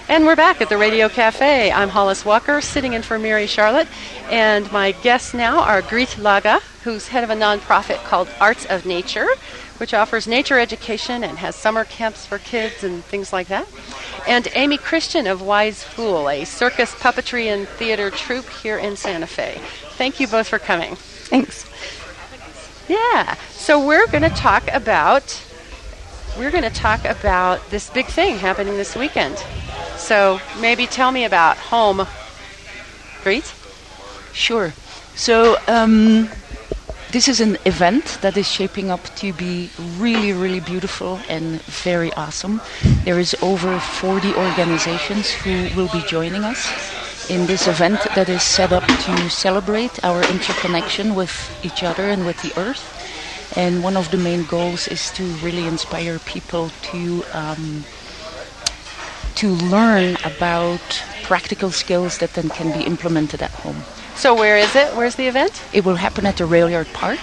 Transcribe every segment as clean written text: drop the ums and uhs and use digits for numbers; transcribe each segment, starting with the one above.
And we're back at the Radio Cafe. I'm Hollis Walker, sitting in for Mary Charlotte, and my guests now are Griet Laga, who's head of a nonprofit called Arts of Nature, which offers nature education and has summer camps for kids and things like that, and Amy Christian of Wise Fool, a circus, puppetry, and theater troupe here in Santa Fe. Thank you both for coming. Thanks. Yeah, so we're going to talk about this big thing happening this weekend. So maybe tell me about home. Griet? Sure. So this is an event that is shaping up to be really, really beautiful and very awesome. There is over 40 organizations who will be joining us in this event that is set up to celebrate our interconnection with each other and with the earth. And one of the main goals is to really inspire people to learn about practical skills that then can be implemented at home. So where is it? Where's the event? It will happen at the Railyard Park,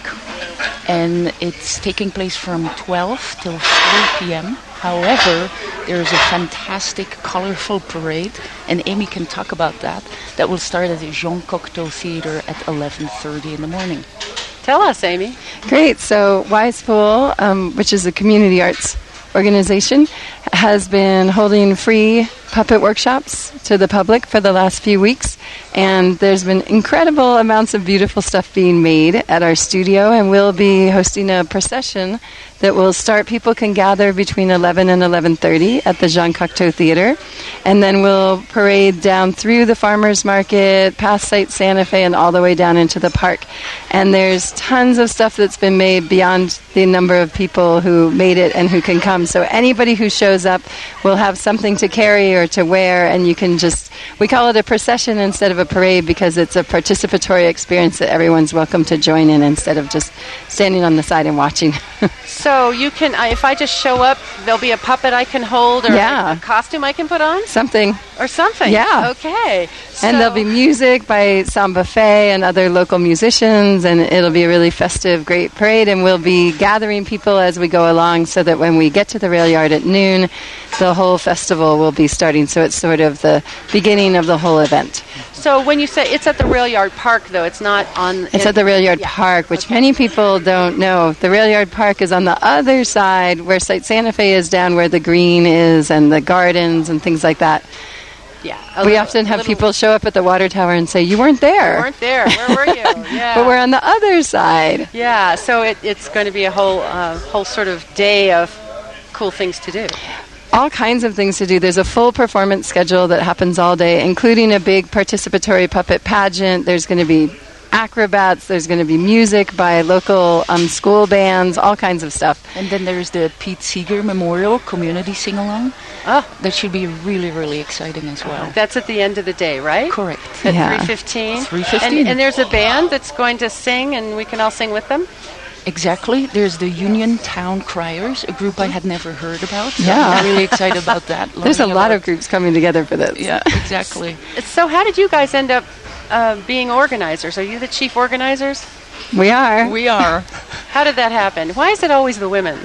and it's taking place from 12 till 3 p.m. However, there is a fantastic, colorful parade, and Amy can talk about that. That will start at the Jean Cocteau Theater at 11:30 in the morning. Tell us, Amy. Great. So Wise Fool, which is a community arts organization, has been holding free puppet workshops to the public for the last few weeks, and there's been incredible amounts of beautiful stuff being made at our studio, and we'll be hosting a procession that will start. People can gather between 11 and 11:30 at the Jean Cocteau Theater, and then we'll parade down through the farmers market, past Site Santa Fe, and all the way down into the park. And there's tons of stuff that's been made beyond the number of people who made it and who can come. So anybody who shows up will have something to carry or to wear, and you can we call it a procession instead of a parade because it's a participatory experience that everyone's welcome to join in instead of just standing on the side and watching. So you can, if I just show up, there'll be a puppet I can hold, or a costume I can put on? Something. Or something. Yeah. Okay. And there'll be music by Samba Fe and other local musicians, and it'll be a really festive, great parade, and we'll be gathering people as we go along so that when we get to the rail yard at noon, the whole festival will be starting. So it's sort of the beginning of the whole event. So when you say it's at the Railyard Park, though, it's not on... It's at the Railyard Park, which many people don't know. The Railyard Park is on the other side where Site Santa Fe is, down where the green is and the gardens and things like that. Yeah. We often have people show up at the water tower and say, "You weren't there." You weren't there. Where were you? Yeah. But we're on the other side. Yeah, so it's going to be a whole sort of day of cool things to do. All kinds of things to do. There's a full performance schedule that happens all day, including a big participatory puppet pageant. There's going to be acrobats. There's going to be music by local school bands, all kinds of stuff. And then there's the Pete Seeger Memorial Community Sing-Along. Oh. That should be really, really exciting as well. That's at the end of the day, right? Correct. At 3:15? 3:15. And there's a band that's going to sing, and we can all sing with them? Exactly. There's the Union Town Criers, a group I had never heard about. So Yeah. I'm really excited about that. There's a lot of groups coming together for this. Yeah, exactly. So how did you guys end up being organizers? Are you the chief organizers? We are. We are. How did that happen? Why is it always the women?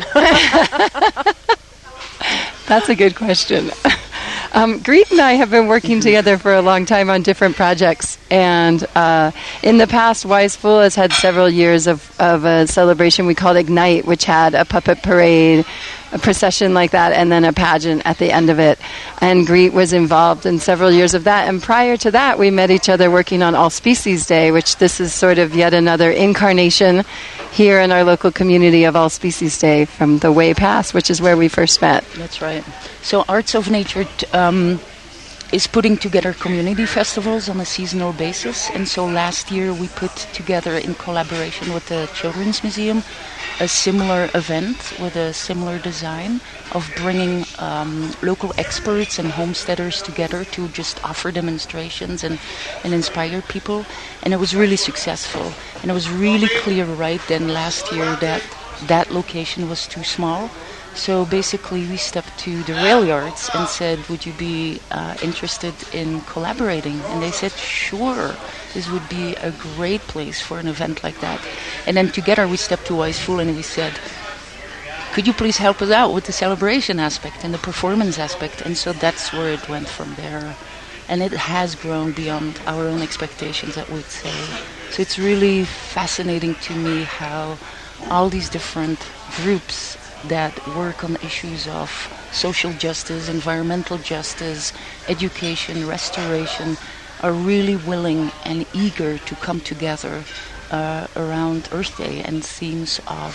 That's a good question. Griet and I have been working together for a long time on different projects, and in the past, Wise Fool has had several years of a celebration we called Ignite, which had a puppet parade, a procession like that, and then a pageant at the end of it. And Griet was involved in several years of that. And prior to that, we met each other working on All Species Day, which this is sort of yet another incarnation here in our local community of All Species Day from the way past, which is where we first met. That's right. So Arts of Nature is putting together community festivals on a seasonal basis. And so last year we put together, in collaboration with the Children's Museum, a similar event with a similar design of bringing local experts and homesteaders together to just offer demonstrations and inspire people. And it was really successful. And it was really clear right then last year that that location was too small. So basically we stepped to the rail yards and said, would you be interested in collaborating? And they said, sure, this would be a great place for an event like that. And then together we stepped to Wise Fool and we said, could you please help us out with the celebration aspect and the performance aspect? And so that's where it went from there. And it has grown beyond our own expectations, I would say. So it's really fascinating to me how all these different groups that work on issues of social justice, environmental justice, education, restoration, are really willing and eager to come together around Earth Day and themes of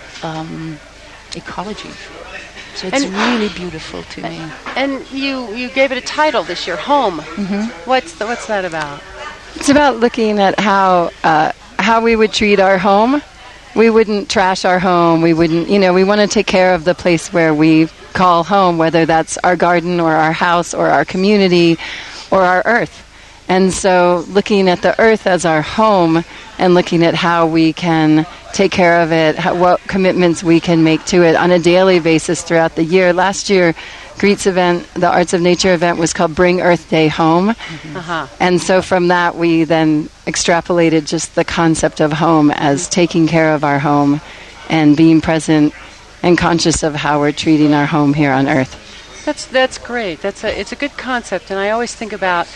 ecology. So it's really beautiful to me. And you gave it a title this year, Home. What's that about? It's about looking at how we would treat our home. We wouldn't trash our home. We wouldn't, we want to take care of the place where we call home, whether that's our garden or our house or our community or our earth. And so looking at the earth as our home and looking at how we can take care of it, what commitments we can make to it on a daily basis throughout the year. Last year, GREET's event, the Arts of Nature event, was called Bring Earth Day Home. And so from that, we then extrapolated just the concept of home as taking care of our home and being present and conscious of how we're treating our home here on Earth. That's great. It's a good concept, and I always think about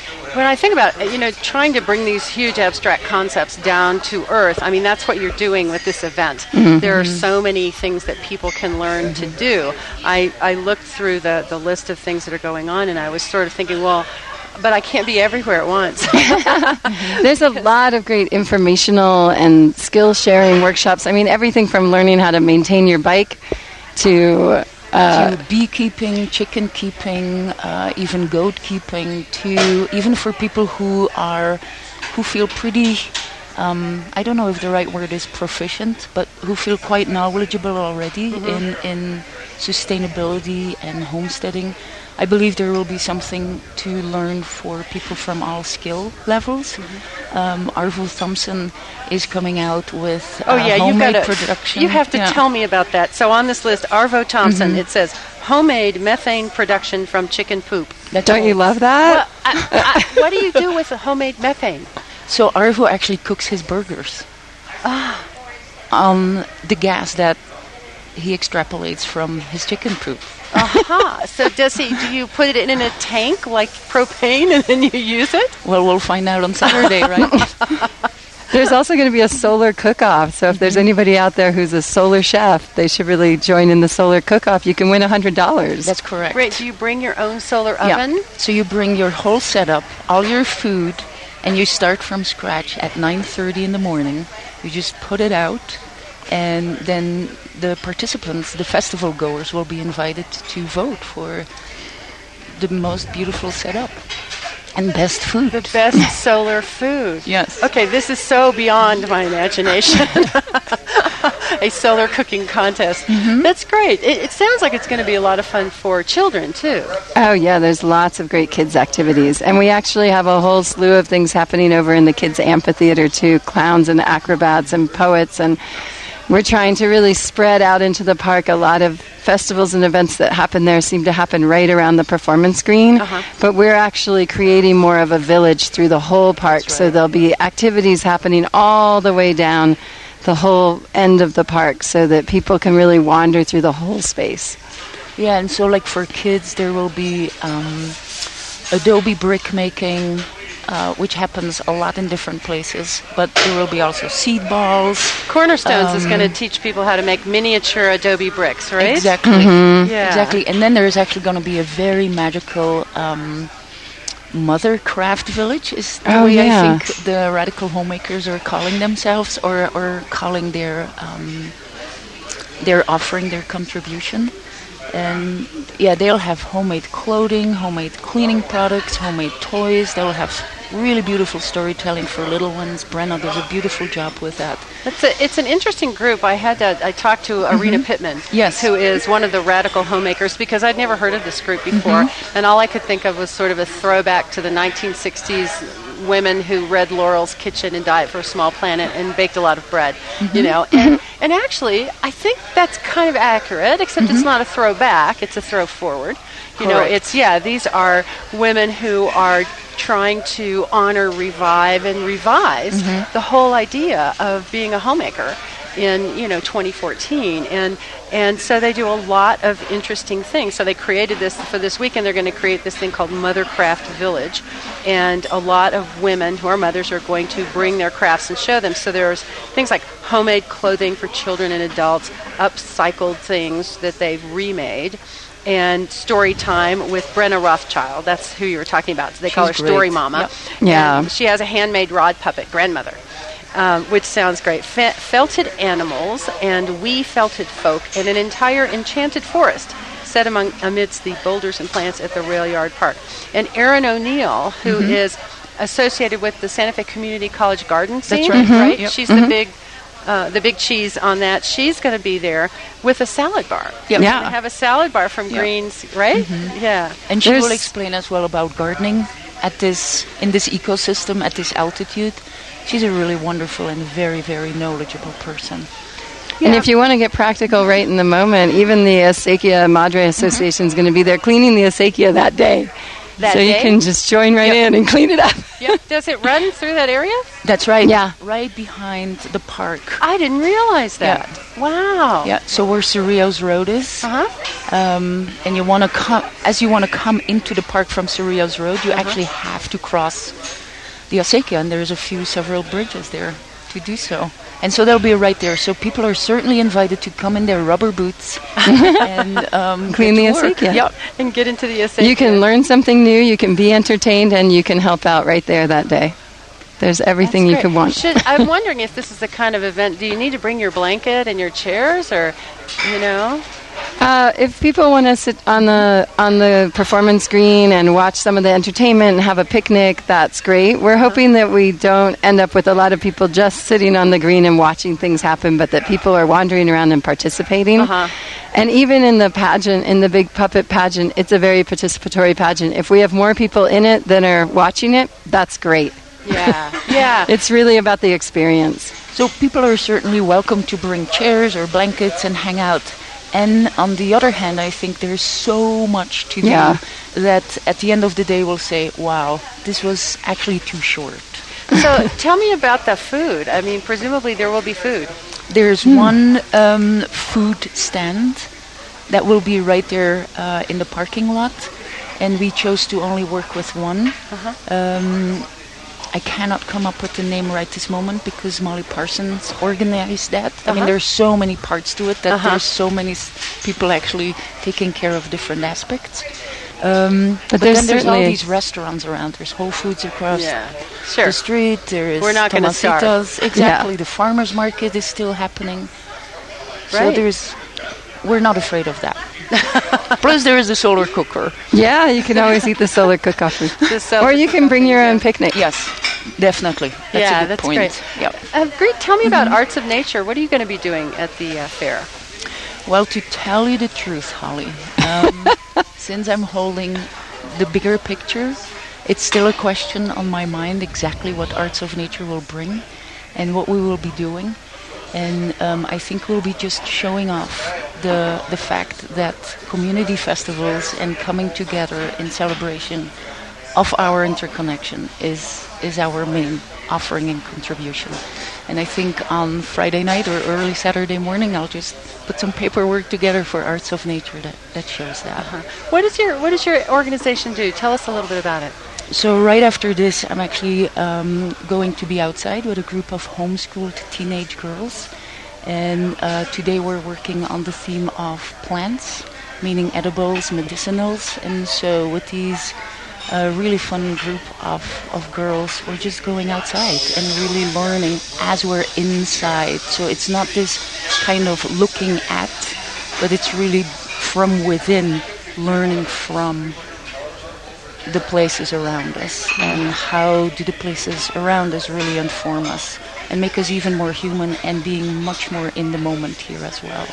trying to bring these huge abstract concepts down to earth. I mean, that's what you're doing with this event. There are so many things that people can learn to do. I looked through the list of things that are going on, and I was sort of thinking, well, but I can't be everywhere at once. There's a lot of great informational and skill sharing workshops. I mean, everything from learning how to maintain your bike to beekeeping, chicken keeping, even goat keeping, to even for people who feel pretty, I don't know if the right word is proficient, but who feel quite knowledgeable already in sustainability and homesteading. I believe there will be something to learn for people from all skill levels. Arvo Thompson is coming out with homemade production. You have to tell me about that. So on this list, Arvo Thompson, it says homemade methane production from chicken poop. Don't you love that? Well, what do you do with the homemade methane? So Arvo actually cooks his burgers on the gas that he extrapolates from his chicken poop. So do you put it in a tank like propane and then you use it? Well, we'll find out on Saturday, right? There's also going to be a solar cook-off. So if there's anybody out there who's a solar chef, they should really join in the solar cook-off. You can win $100. That's correct. Great. Do you bring your own solar oven? Yeah. So you bring your whole setup, all your food, and you start from scratch at 9:30 in the morning. You just put it out, and then the participants, the festival goers, will be invited to vote for the most beautiful setup and best food. The best solar food. Yes. Okay, this is so beyond my imagination. A solar cooking contest. That's great. It sounds like it's going to be a lot of fun for children, too. Oh, yeah, there's lots of great kids' activities. And we actually have a whole slew of things happening over in the kids' amphitheater, too. Clowns and acrobats and poets. And we're trying to really spread out into the park. A lot of festivals and events that happen there seem to happen right around the performance green. But we're actually creating more of a village through the whole park. Right. So there'll be activities happening all the way down the whole end of the park so that people can really wander through the whole space. Yeah, and so like for kids there will be adobe brick making, which happens a lot in different places, but there will be also seed balls. Cornerstones is going to teach people how to make miniature adobe bricks, right? Exactly. Yeah. Exactly. And then there's actually going to be a very magical Mother Craft Village is the way I think the radical homemakers are calling themselves, or calling their offering their contribution. And they'll have homemade clothing, homemade cleaning products, homemade toys. They'll have really beautiful storytelling for little ones. Brenna does a beautiful job with that. It's an interesting group. I talked to Arena Pittman, who is one of the radical homemakers, because I'd never heard of this group before, and all I could think of was sort of a throwback to the 1960s women who read Laurel's Kitchen and Diet for a Small Planet and baked a lot of bread, and actually I think that's kind of accurate, except it's not a throwback, it's a throw forward. These are women who are trying to honor, revive, and revise the whole idea of being a homemaker. in 2014, and so they do a lot of interesting things. So they created this for this weekend. They're going to create this thing called Mothercraft Village, and a lot of women who are mothers are going to bring their crafts and show them. So there's things like homemade clothing for children and adults, upcycled things that they've remade, and story time with Brenna Rothschild. That's who you were talking about. So they call her She's Story great. Mama. Yep. Yeah. And she has a handmade rod puppet, Grandmother, which sounds great. Felted animals and wee felted folk in an entire enchanted forest set amidst the boulders and plants at the Rail Yard Park. And Erin O'Neill, who is associated with the Santa Fe Community College garden scene, right. right? Yep. She's the big cheese on that. She's going to be there with a salad bar. Yep. Yeah. They have a salad bar from Greens, right? Yeah. And she There's- will explain as well about gardening in this ecosystem at this altitude. She's a really wonderful and very, very knowledgeable person. And if you want to get practical right in the moment, even the Acequia Madre Association is going to be there cleaning the acequia that day. That so you day? can just join right Yep. in and clean it up. Yep. Does it run through that area? That's right. Yeah. Right behind the park. I didn't realize that. Wow. Yeah. So where Cerrillos Road is, Uh-huh. and you want to come into the park from Cerrillos Road, you actually have to cross the Acequia, and there's several bridges there to do so. And so they'll be right there. So people are certainly invited to come in their rubber boots and Clean get the to work. acequia. Yep. And get into the acequia. You can learn something new, you can be entertained, and you can help out right there that day. There's everything you Great. could want. I'm wondering if this is the kind of event, do you need to bring your blanket and your chairs, or, If people want to sit on the performance green and watch some of the entertainment and have a picnic, that's great. We're hoping that we don't end up with a lot of people just sitting on the green and watching things happen, but that people are wandering around and participating. Uh-huh. And even in the pageant, in the big puppet pageant, it's a very participatory pageant. If we have more people in it than are watching it, that's great. Yeah. It's really about the experience. So people are certainly welcome to bring chairs or blankets and hang out. And on the other hand, I think there's so much to do Yeah. that at the end of the day we'll say, wow, this was actually too short. So tell me about the food. I mean, presumably there will be food. There's one food stand that will be right there in the parking lot, and we chose to only work with one. I cannot come up with the name right this moment because Molly Parsons organized that. I mean, there's so many parts to it that there's so many people actually taking care of different aspects. But then there's all these restaurants around. There's Whole Foods across Sure. the street. There is We're not gonna starve. Tomasitos. Exactly. The farmers market is still happening. So Right. we're not afraid of that. Plus there is the solar cooker. Yeah, you can always eat the solar cook-off food. Or you can bring your own picnic. Yes, definitely. That's a good that's point. great. Yep. Great. Tell me about Arts of Nature. What are you going to be doing at the fair? Well, to tell you the truth, Holly, since I'm holding the bigger picture, it's still a question on my mind exactly what Arts of Nature will bring and what we will be doing. And I think we'll be just showing off the fact that community festivals and coming together in celebration of our interconnection is our main offering and contribution. And I think on Friday night or early Saturday morning, I'll just put some paperwork together for Arts of Nature that shows that. What does your organization do? Tell us a little bit about it. So right after this, I'm actually going to be outside with a group of homeschooled teenage girls. And today we're working on the theme of plants, meaning edibles, medicinals. And so with these really fun group of girls, we're just going outside and really learning as we're inside. So it's not this kind of looking at, but it's really from within, learning from the places around us and how do the places around us really inform us and make us even more human and being much more in the moment here as well.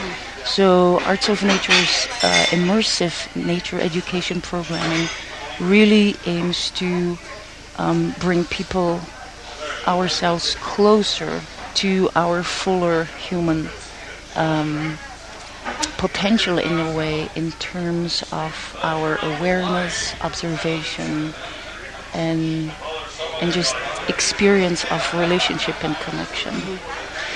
So Arts of Nature's immersive nature education programming really aims to bring people, ourselves, closer to our fuller human potential in a way in terms of our awareness, observation, and just experience of relationship and connection.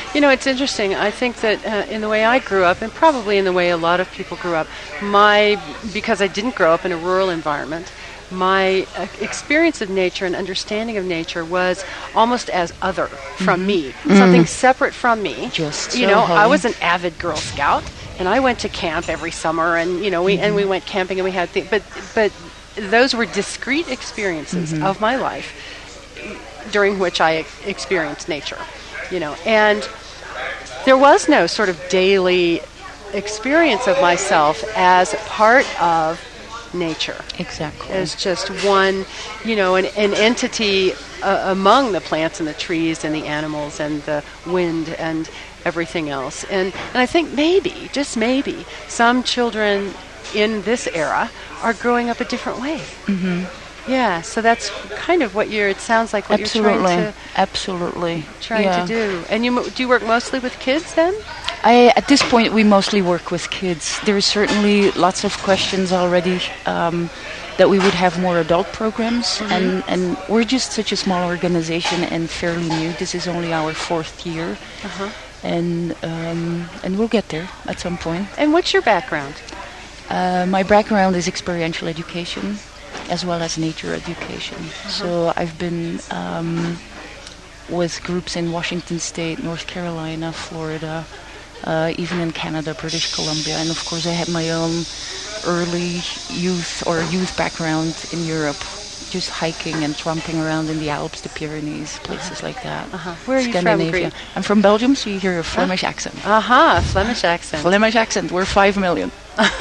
You know, it's interesting. I think that in the way I grew up, and probably in the way a lot of people grew up, because I didn't grow up in a rural environment, my experience of nature and understanding of nature was almost as other from me, something separate from me. Just you know, I was an avid Girl Scout, and I went to camp every summer, and you know, we went camping, and we had but those were discrete experiences of my life during which I experienced nature, you know, and there was no sort of daily experience of myself as part of nature. Exactly. As just one, you know, an entity among the plants and the trees and the animals and the wind and everything else. And I think maybe, just maybe, some children in this era are growing up a different way. Yeah, so that's kind of what it sounds like what Absolutely. you're trying Yeah. to do. And do you work mostly with kids then? At this point, we mostly work with kids. There's certainly lots of questions already that we would have more adult programs, and we're just such a small organization and fairly new. This is only our 4th year, and we'll get there at some point. And what's your background? My background is experiential education, as well as nature education. So I've been with groups in Washington State, North Carolina, Florida, even in Canada, British Columbia, and of course I had my own early youth background in Europe, just hiking and tromping around in the Alps, the Pyrenees, places like that. Where are you from, Scandinavia. Green? I'm from Belgium, so you hear a Flemish accent. Flemish accent. Flemish accent. We're 5 million.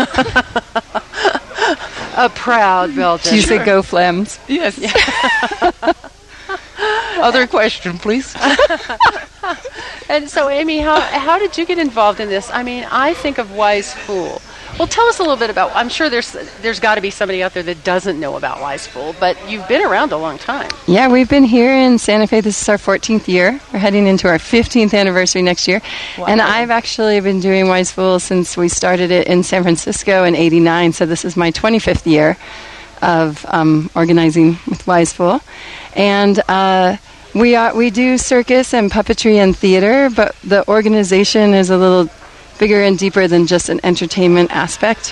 A proud Belgian. Do you say go Flems? Yes. Other question, please. And so, Amy, how did you get involved in this? I mean, I think of Wise Fool. Well, tell us a little bit about. I'm sure there's got to be somebody out there that doesn't know about Wise Fool, but you've been around a long time. Yeah, we've been here in Santa Fe. This is our 14th year. We're heading into our 15th anniversary next year. Wow. And I've actually been doing Wise Fool since we started it in San Francisco in '89. So this is my 25th year of organizing with Wise Fool. And we do circus and puppetry and theater, but the organization is a little bigger and deeper than just an entertainment aspect.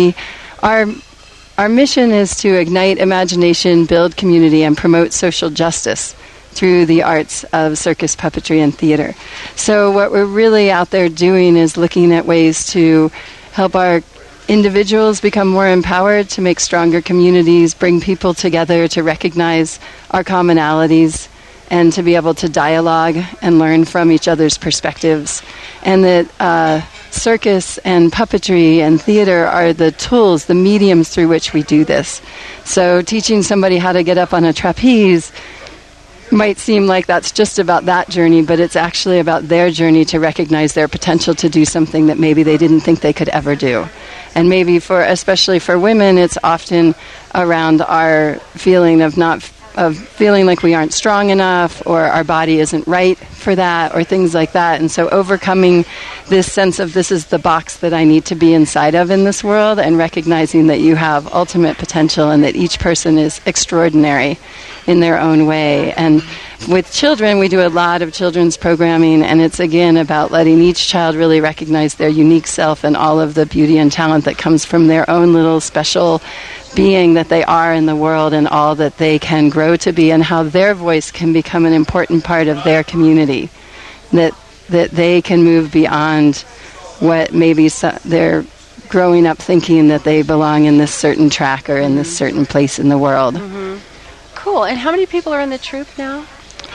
Our mission is to ignite imagination, build community, and promote social justice through the arts of circus, puppetry, and theater. So what we're really out there doing is looking at ways to help our individuals become more empowered, to make stronger communities, bring people together, to recognize our commonalities, and to be able to dialogue and learn from each other's perspectives. And that circus and puppetry and theater are the tools, the mediums through which we do this. So teaching somebody how to get up on a trapeze might seem like that's just about that journey, but it's actually about their journey to recognize their potential to do something that maybe they didn't think they could ever do. And maybe especially for women, it's often around our feeling of feeling like we aren't strong enough, or our body isn't right for that, or things like that. And so overcoming this sense of this is the box that I need to be inside of in this world, and recognizing that you have ultimate potential and that each person is extraordinary in their own way. And with children, we do a lot of children's programming, and it's again about letting each child really recognize their unique self and all of the beauty and talent that comes from their own little special being that they are in the world, and all that they can grow to be, and how their voice can become an important part of their community, that they can move beyond what maybe they're growing up thinking that they belong in this certain track or in this certain place in the world. Cool. And how many people are in the troupe now?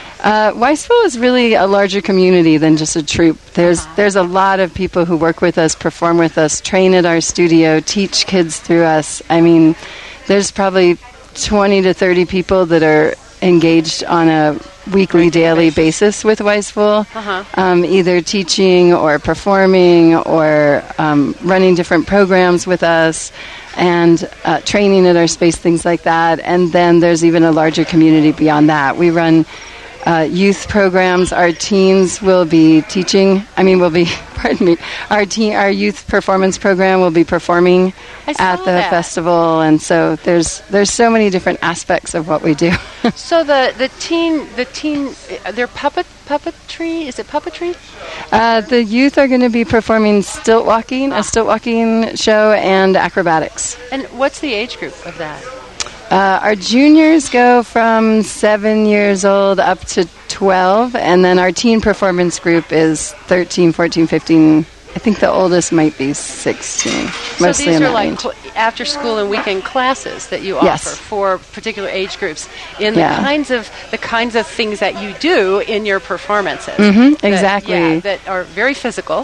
Wise Fool is really a larger community than just a troupe. There's a lot of people who work with us, perform with us, train at our studio, teach kids through us. I mean, there's probably 20 to 30 people that are engaged on a weekly, daily basis with Wise Fool, either teaching or performing or running different programs with us, and training at our space, things like that. And then there's even a larger community beyond that. We run youth programs. Our teens will be teaching. Pardon me. Our youth performance program will be performing at the festival, and so there's so many different aspects of what we do. So the teen, they're puppetry. Is it puppetry? The youth are going to be performing stilt walking, a stilt walking show, and acrobatics. And what's the age group of that? Our juniors go from 7 years old up to 12, and then our teen performance group is 13, 14, 15. I think the oldest might be 16. So these are like after school and weekend classes that you offer for particular age groups in the kinds of things that you do in your performances. Exactly. That are very physical.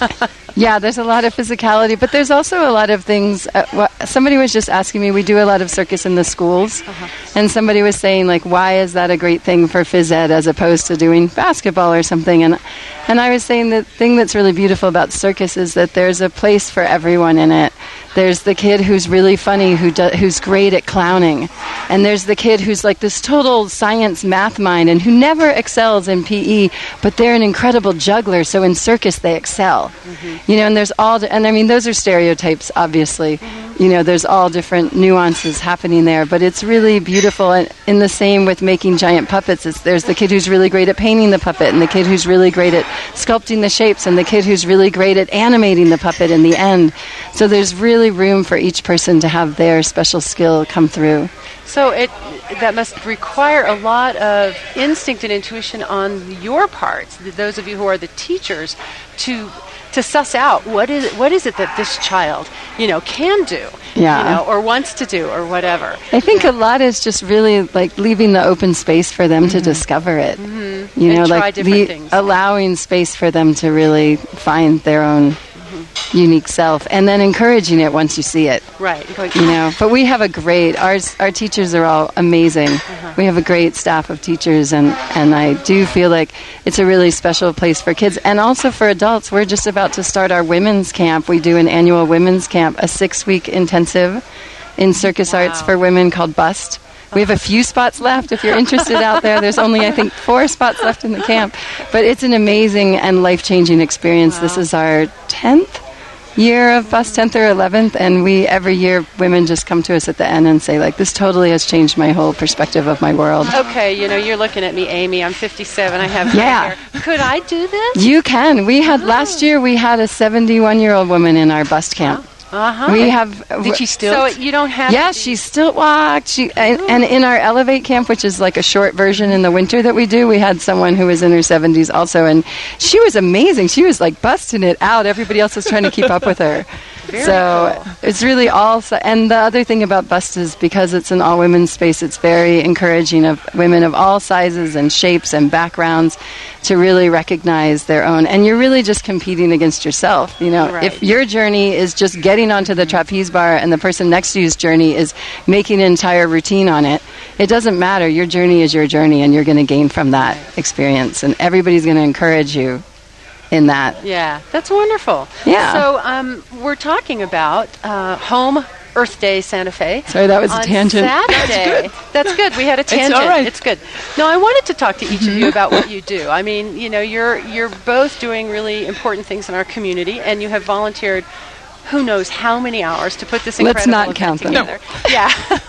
Yeah, there's a lot of physicality, but there's also a lot of things. Somebody was just asking me, we do a lot of circus in the schools, and somebody was saying, like, why is that a great thing for phys ed as opposed to doing basketball or something? And I was saying the thing that's really beautiful about circus is that there's a place for everyone in it. There's the kid who's really funny, who's great at clowning. And there's the kid who's like this total science math mind and who never excels in PE, but they're an incredible juggler, so in circus they excel. You know, and there's those are stereotypes, obviously. You know, there's all different nuances happening there, but it's really beautiful. And in the same with making giant puppets, there's the kid who's really great at painting the puppet, and the kid who's really great at sculpting the shapes, and the kid who's really great at animating the puppet in the end. So there's really room for each person to have their special skill come through. So that must require a lot of instinct and intuition on your part, those of you who are the teachers, to suss out what is it that this child, can do, or wants to do, or whatever. I think a lot is just really like leaving the open space for them to discover it. And try different things. Allowing space for them to really find their own unique self, and then encouraging it once you see it. Right. But we have our teachers are all amazing. We have a great staff of teachers, and I do feel like it's a really special place for kids and also for adults. We're just about to start our women's camp. We do an annual women's camp, a 6-week intensive in circus arts for women called BUST. We have a few spots left. If you're interested out there, there's only, I think, 4 spots left in the camp. But it's an amazing and life-changing experience. Wow. This is our 10th year of BUST, 10th or 11th, and every year women just come to us at the end and say, like, this totally has changed my whole perspective of my world. Okay, you're looking at me, Amy. I'm 57. I have hair. Could I do this? You can. Last year we had a 71-year-old woman in our BUST camp. We have. Did she still? So you don't have. Yeah, she still walked. And in our Elevate camp, which is like a short version in the winter that we do, we had someone who was in her 70s also, and she was amazing. She was like busting it out. Everybody else was trying to keep up with her. Very cool. It's really and the other thing about BUST is because it's an all-women's space, it's very encouraging of women of all sizes and shapes and backgrounds to really recognize their own. And you're really just competing against yourself. Right. If your journey is just getting onto the trapeze bar and the person next to you's journey is making an entire routine on it, it doesn't matter. Your journey is your journey, and you're going to gain from that experience. And everybody's going to encourage you in that. Yeah, that's wonderful. Yeah. So we're talking about Home Earth Day Santa Fe. Sorry, that was a tangent. Saturday. That's good. We had a tangent. It's all right. It's good. No, I wanted to talk to each of you about what you do. I mean, you're both doing really important things in our community, and you have volunteered who knows how many hours to put this incredible event together. No. Yeah,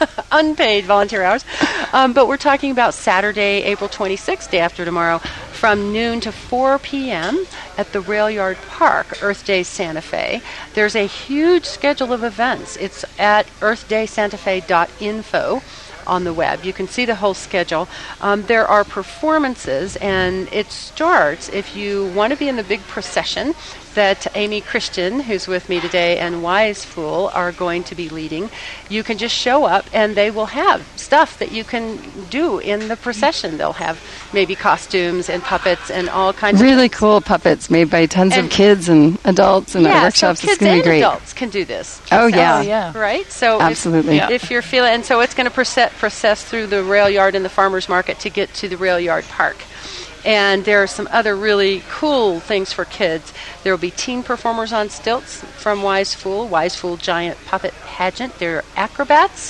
unpaid volunteer hours. But we're talking about Saturday, April 26th, day after tomorrow, from noon to 4 p.m. at the Rail Yard Park, Earth Day Santa Fe. There's a huge schedule of events. It's at earthdaysantafe.info on the web. You can see the whole schedule. There are performances, and it starts, if you want to be in the big procession that Amy Christian, who's with me today, and Wise Fool are going to be leading, you can just show up and they will have stuff that you can do in the procession. They'll have maybe costumes and puppets and all kinds of really cool puppets made by tons of kids and adults in our workshops. So it's going to be great. Adults can do this. Oh yeah. Right? So absolutely. If you're feeling, and so it's going to process through the rail yard and the farmers market to get to the Rail Yard Park. And there are some other really cool things for kids. There will be teen performers on stilts from Wise Fool Giant Puppet Pageant. There are acrobats.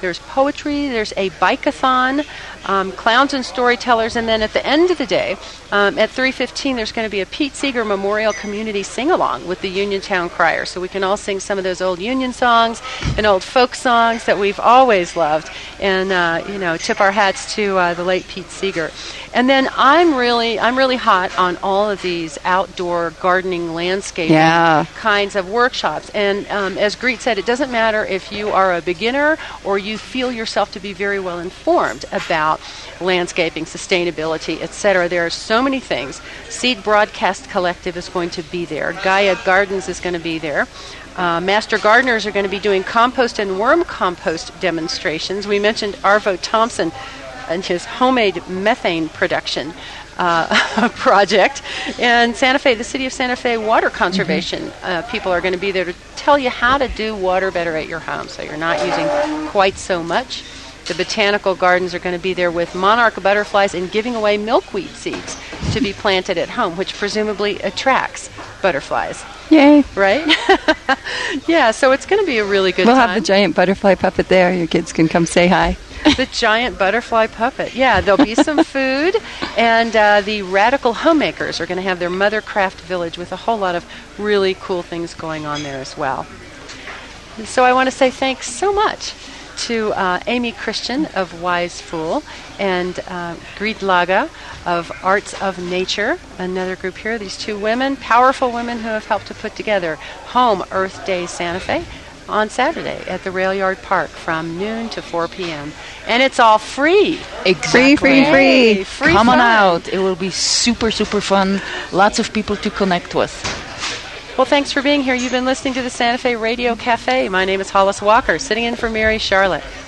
there's poetry, there's a bike-a-thon, clowns and storytellers, and then at the end of the day, at 3:15, there's going to be a Pete Seeger Memorial Community Sing-Along with the Uniontown Crier. So we can all sing some of those old Union songs and old folk songs that we've always loved, and tip our hats to the late Pete Seeger. And then I'm really hot on all of these outdoor gardening, landscaping kinds of workshops. And as Greet said, it doesn't matter if you are a beginner or you feel yourself to be very well informed about landscaping, sustainability, etc. There are so many things. Seed Broadcast Collective is going to be there. Gaia Gardens is going to be there. Master gardeners are going to be doing compost and worm compost demonstrations. We mentioned Arvo Thompson and his homemade methane production project. And the city of Santa Fe water conservation people are going to be there to tell you how to do water better at your home so you're not using quite so much. The botanical gardens are going to be there with monarch butterflies and giving away milkweed seeds to be planted at home, which presumably attracts butterflies. Yay. Right? Yeah, so it's going to be a really good time. We'll have the giant butterfly puppet there. Your kids can come say hi. The giant butterfly puppet. Yeah, there'll be some food, and the Radical Homemakers are going to have their Mothercraft Village with a whole lot of really cool things going on there as well. So I want to say thanks so much to Amy Christian of Wise Fool and Greet Laga of Arts of Nature, another group here. These two women, powerful women who have helped to put together Home Earth Day Santa Fe on Saturday at the Rail Yard Park from noon to 4 p.m. And it's all free. Exactly. Free. Come on out. It will be super, super fun. Lots of people to connect with. Well, thanks for being here. You've been listening to the Santa Fe Radio Cafe. My name is Hollis Walker, sitting in for Mary Charlotte.